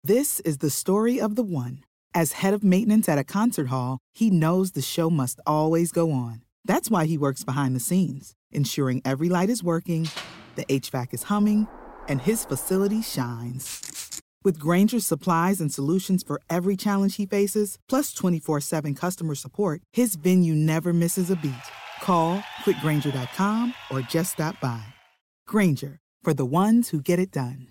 This is the story of the one. As head of maintenance at a concert hall, he knows the show must always go on. That's why he works behind the scenes, ensuring every light is working, the HVAC is humming, and his facility shines. With Grainger's supplies and solutions for every challenge he faces, plus 24/7 customer support, his venue never misses a beat. Call quickgrainger.com or just stop by. Grainger, for the ones who get it done.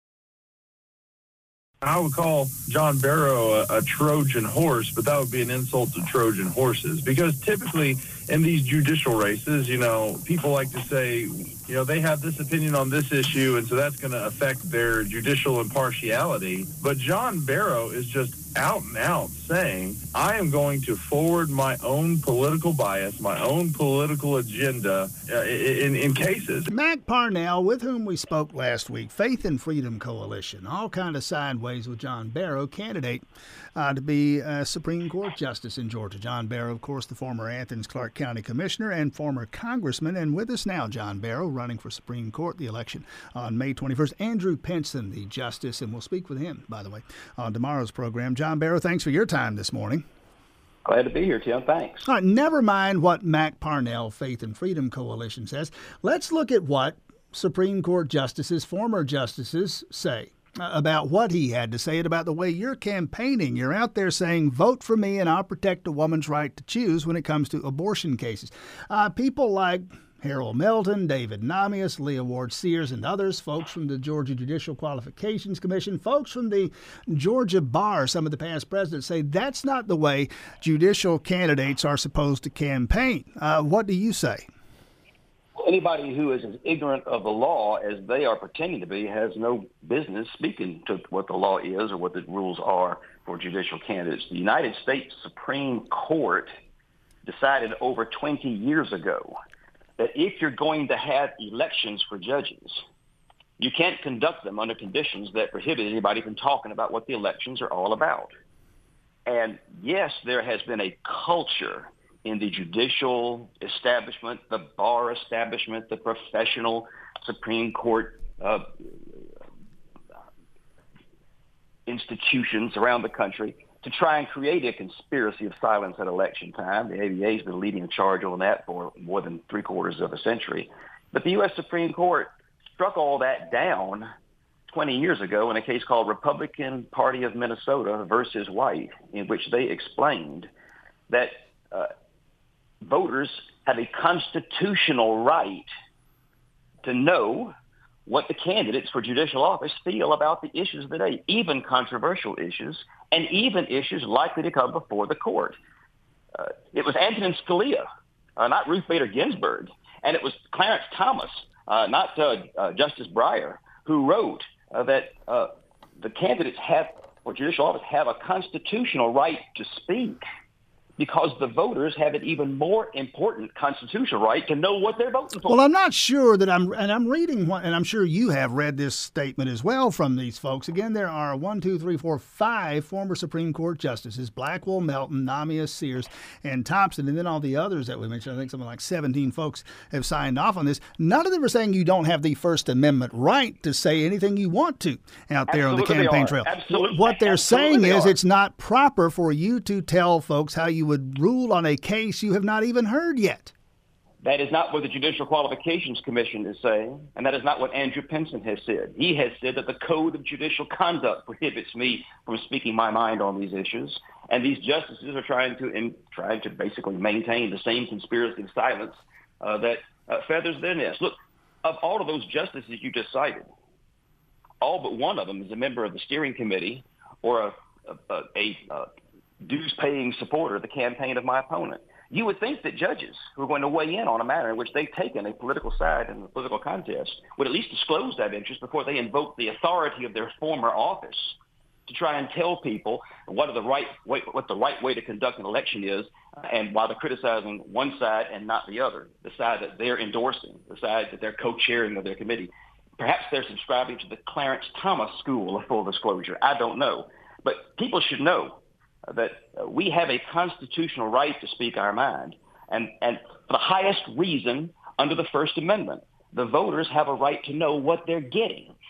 I would call John Barrow a Trojan horse, but that would be an insult to Trojan horses, because typically in these judicial races, people like to say, they have this opinion on this issue, and so that's going to affect their judicial impartiality. But John Barrow is just out and out saying, I am going to forward my own political bias, my own political agenda in cases. Mac Parnell, with whom we spoke last week, Faith and Freedom Coalition, all kind of sideways with John Barrow, candidate to be a Supreme Court Justice in Georgia. John Barrow, of course, the former Athens-Clarke County Commissioner and former Congressman. And with us now, John Barrow, running for Supreme Court, the election on May 21st. Andrew Penson, the Justice, and we'll speak with him, by the way, on tomorrow's program. John Barrow, thanks for your time this morning. Glad to be here, Tim. Thanks. All right, never mind what Mac Parnell, Faith and Freedom Coalition says. Let's look at what Supreme Court justices, former justices, say about what he had to say about the way you're campaigning. You're out there saying, vote for me and I'll protect a woman's right to choose when it comes to abortion cases. People like Harold Melton, David Namias, Leah Ward Sears, and others, folks from the Georgia Judicial Qualifications Commission, folks from the Georgia Bar, some of the past presidents say that's not the way judicial candidates are supposed to campaign. What do you say? Anybody who is as ignorant of the law as they are pretending to be has no business speaking to what the law is or what the rules are for judicial candidates. The United States Supreme Court decided over 20 years ago that if you're going to have elections for judges, you can't conduct them under conditions that prohibit anybody from talking about what the elections are all about. And yes, there has been a culture in the judicial establishment, the bar establishment, the professional Supreme Court institutions around the country to try and create a conspiracy of silence at election time. The ABA has been leading a charge on that for more than 3/4 of a century. But the U.S. Supreme Court struck all that down 20 years ago in a case called Republican Party of Minnesota versus White, in which they explained that voters have a constitutional right to know what the candidates for judicial office feel about the issues of the day, even controversial issues, and even issues likely to come before the court. It was Antonin Scalia, not Ruth Bader Ginsburg, and it was Clarence Thomas, not Justice Breyer, who wrote that the candidates for judicial office have a constitutional right to speak, because the voters have an even more important constitutional right to know what they're voting for. Well, I'm not sure that I'm reading one, and I'm sure you have read this statement as well from these folks. Again, there are 5 former Supreme Court justices: Blackwell, Melton, Namias, Sears, and Thompson, and then all the others that we mentioned. I think something like 17 folks have signed off on this. None of them are saying you don't have the First Amendment right to say anything you want to out there on the campaign trail. Absolutely. What they're saying is it's not proper for you to tell folks how you would rule on a case you have not even heard yet. That is not what the Judicial Qualifications Commission is saying, and that is not what Andrew Penson has said. He has said that the Code of Judicial Conduct prohibits me from speaking my mind on these issues, and these justices are trying to basically maintain the same conspiracy of silence that feathers their nest. Look, of all of those justices you just cited, all but one of them is a member of the steering committee or a dues-paying supporter of the campaign of my opponent. You would think that judges who are going to weigh in on a matter in which they've taken a political side in the political contest would at least disclose that interest before they invoke the authority of their former office to try and tell people what the right way to conduct an election is, and while they're criticizing one side and not the other, the side that they're endorsing, the side that they're co-chairing of their committee. Perhaps they're subscribing to the Clarence Thomas school of full disclosure. I don't know. But people should know that we have a constitutional right to speak our mind. And for the highest reason under the First Amendment, the voters have a right to know what they're getting.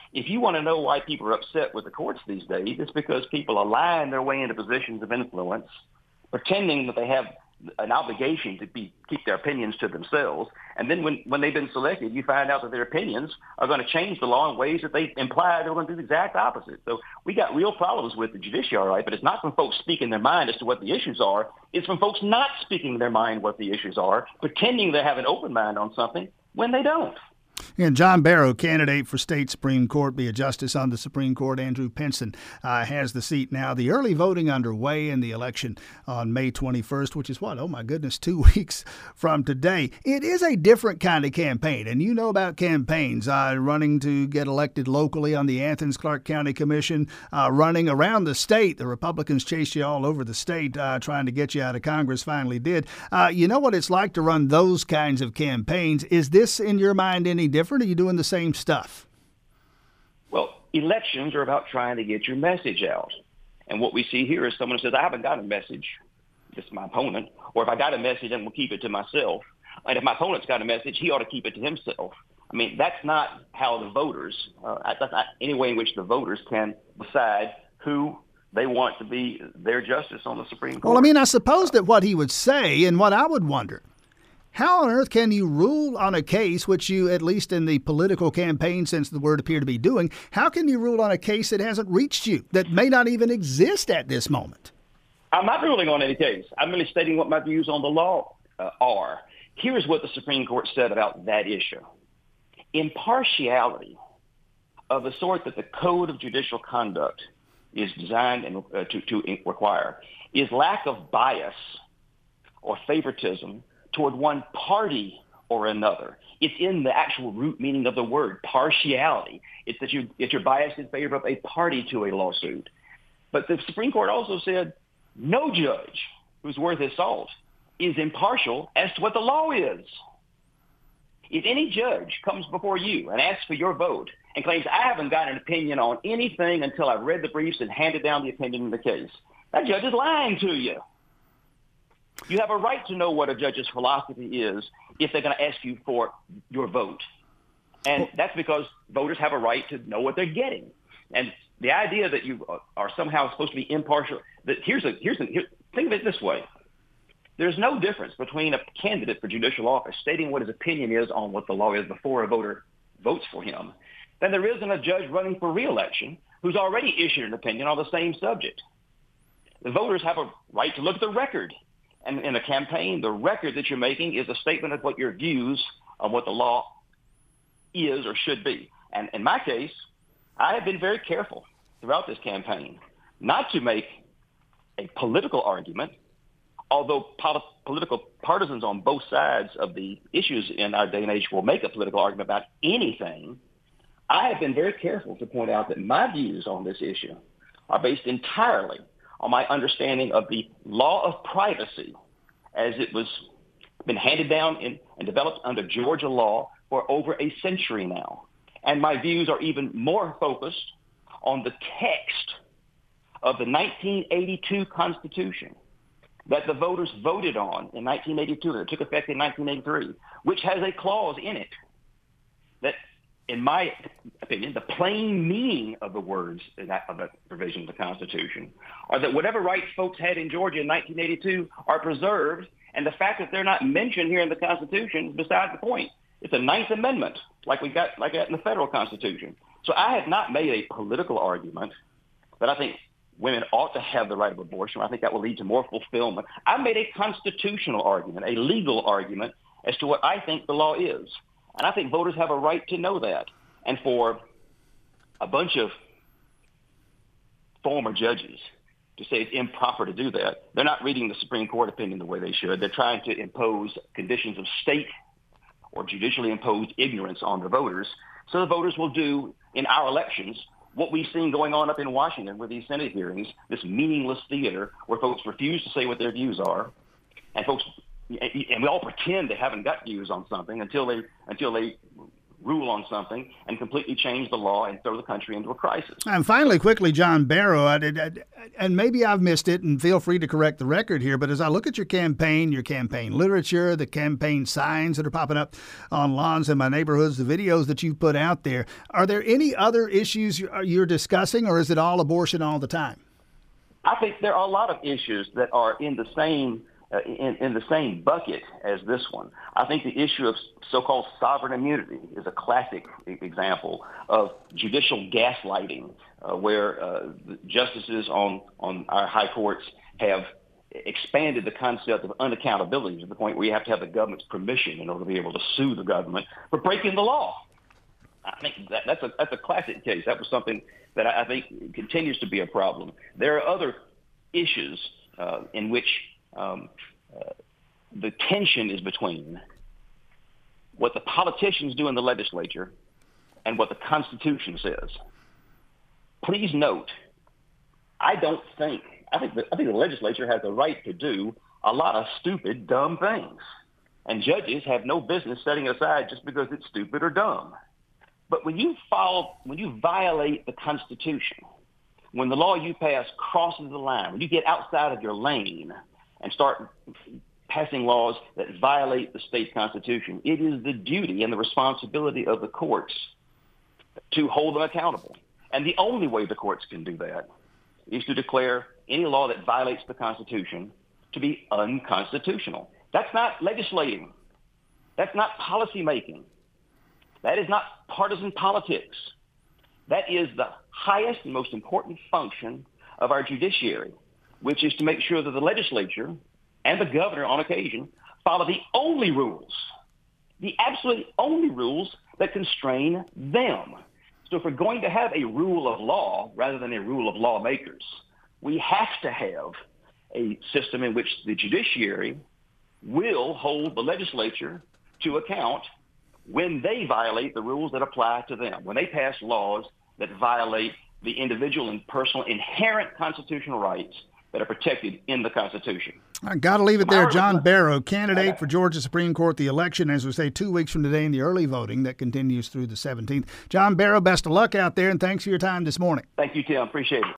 If you want to know why people are upset with the courts these days, it's because people are lying their way into positions of influence, pretending that they have an obligation to keep their opinions to themselves. And then when they've been selected, you find out that their opinions are going to change the law in ways that they imply they're going to do the exact opposite. So we got real problems with the judiciary, but it's not from folks speaking their mind as to what the issues are. It's from folks not speaking their mind what the issues are, pretending they have an open mind on something when they don't. And John Barrow, candidate for state Supreme Court, be a justice on the Supreme Court. Andrew Pinson has the seat now. The early voting underway in the election on May 21st, which is what? Oh, my goodness, 2 weeks from today. It is a different kind of campaign. And you know about campaigns, running to get elected locally on the Athens-Clarke County Commission, running around the state. The Republicans chased you all over the state trying to get you out of Congress, finally did. You know what it's like to run those kinds of campaigns. Is this, in your mind, any different? Are you doing the same stuff? Well, elections are about trying to get your message out. And what we see here is someone who says, I haven't got a message. This is my opponent. Or if I got a message, I'm going to keep it to myself. And if my opponent's got a message, he ought to keep it to himself. I mean, that's not how the voters, that's not any way in which the voters can decide who they want to be their justice on the Supreme Court. Well, I mean, I suppose that what he would say, and what I would wonder, how on earth can you rule on a case which you, at least in the political campaign since the word appear to be doing, how can you rule on a case that hasn't reached you, that may not even exist at this moment? I'm not ruling on any case. I'm merely stating what my views on the law are. Here's what the Supreme Court said about that issue. Impartiality of the sort that the Code of Judicial Conduct is designed to require is lack of bias or favoritism toward one party or another. It's in the actual root meaning of the word, partiality. It's that you're biased in favor of a party to a lawsuit. But the Supreme Court also said no judge who's worth his salt is impartial as to what the law is. If any judge comes before you and asks for your vote and claims, I haven't got an opinion on anything until I've read the briefs and handed down the opinion in the case, that judge is lying to you. You have a right to know what a judge's philosophy is if they're going to ask you for your vote. And that's because voters have a right to know what they're getting. And the idea that you are somehow supposed to be impartial, that think of it this way. There's no difference between a candidate for judicial office stating what his opinion is on what the law is before a voter votes for him than there is in a judge running for re-election who's already issued an opinion on the same subject. The voters have a right to look at the record. And in a campaign, the record that you're making is a statement of what your views on what the law is or should be. And in my case, I have been very careful throughout this campaign not to make a political argument, although political partisans on both sides of the issues in our day and age will make a political argument about anything. I have been very careful to point out that my views on this issue are based entirely on my understanding of the law of privacy as it was been handed down and developed under Georgia law for over a century now. And my views are even more focused on the text of the 1982 Constitution that the voters voted on in 1982, that took effect in 1983, which has a clause in it that, in my opinion, the plain meaning of the words of the provision of the Constitution are that whatever rights folks had in Georgia in 1982 are preserved, and the fact that they're not mentioned here in the Constitution is beside the point. It's a Ninth Amendment, like we got in the federal Constitution. So I have not made a political argument that I think women ought to have the right of abortion. I think that will lead to more fulfillment. I made a constitutional argument, a legal argument, as to what I think the law is. And I think voters have a right to know that. And for a bunch of former judges to say it's improper to do that, they're not reading the Supreme Court opinion the way they should. They're trying to impose conditions of state or judicially imposed ignorance on the voters. So the voters will do in our elections what we've seen going on up in Washington with these Senate hearings, this meaningless theater where folks refuse to say what their views are, and we all pretend they haven't got views on something until they rule on something and completely change the law and throw the country into a crisis. And finally, quickly, John Barrow, and maybe I've missed it, and feel free to correct the record here, but as I look at your campaign literature, the campaign signs that are popping up on lawns in my neighborhoods, the videos that you've put out there, are there any other issues you're discussing, or is it all abortion all the time? I think there are a lot of issues that are in the same in the same bucket as this one. I think the issue of so-called sovereign immunity is a classic example of judicial gaslighting, where the justices on our high courts have expanded the concept of unaccountability to the point where you have to have the government's permission in order to be able to sue the government for breaking the law. I think that's a classic case. That was something that I think continues to be a problem. There are other issues in which the tension is between what the politicians do in the legislature and what the Constitution says. Please note, I think the legislature has the right to do a lot of stupid, dumb things. And judges have no business setting aside just because it's stupid or dumb. But when you violate the Constitution, when the law you pass crosses the line, when you get outside of your lane and start passing laws that violate the state constitution, it is the duty and the responsibility of the courts to hold them accountable. And the only way the courts can do that is to declare any law that violates the Constitution to be unconstitutional. That's not legislating. That's not policy making. That is not partisan politics. That is the highest and most important function of our judiciary, which is to make sure that the legislature and the governor on occasion follow the only rules, the absolutely only rules that constrain them. So if we're going to have a rule of law rather than a rule of lawmakers, we have to have a system in which the judiciary will hold the legislature to account when they violate the rules that apply to them, when they pass laws that violate the individual and personal inherent constitutional rights that are protected in the Constitution. I got to leave it there. John Barrow, candidate for Georgia Supreme Court, the election, as we say, 2 weeks from today in the early voting that continues through the 17th. John Barrow, best of luck out there, and thanks for your time this morning. Thank you, Tim. Appreciate it.